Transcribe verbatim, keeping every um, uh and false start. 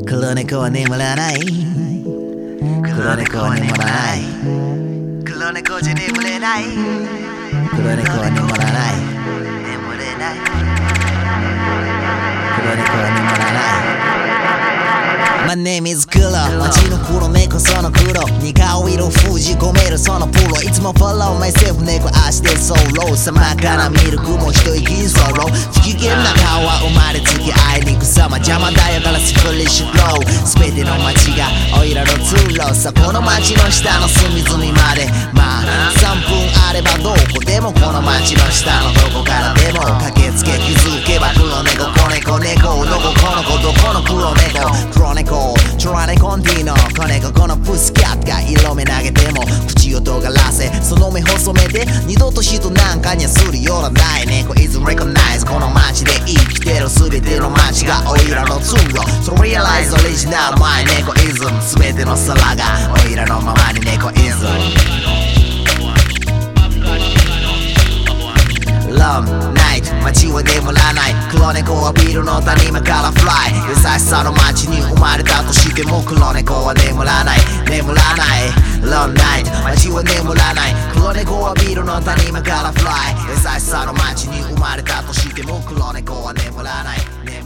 黒猫は眠らない。黒猫は眠らない。黒猫じゃ眠れない。黒猫は眠らない。眠れない。黒猫は眠らない。My name is 黒。街の黒猫その黒に顔色封じ込めるそのプロ。いつも follow myself 猫足でソロ。様から見る雲一息にソロ。不機嫌な顔は生まれつきあいにくさま。邪魔だよからスプリッシュフロー。全ての街がおいらの通路さ。この街の下の隅々までまあさんぷんあればどこでもこの街の下のどこからでも駆けつけ気づけば黒猫子猫猫どここの子どこの黒猫黒猫トラネコンティーノ子猫このプスキャットが色目投げても口を尖らせその目細めで二度と人なんかにはすり寄らない猫 is recognized この街で生きてる全ての街がおいらの通路 So realize original my 猫 ism 全ての皿がおいらのままに猫 ism Love night 街は眠らない黒猫はビルの谷間からフライ優しさの街に生まれたとしても黒猫は眠らない眠らない Love night 街は眠らない黒猫はビルの谷間からフライ優しさの街に生まれたとしても黒猫は眠らない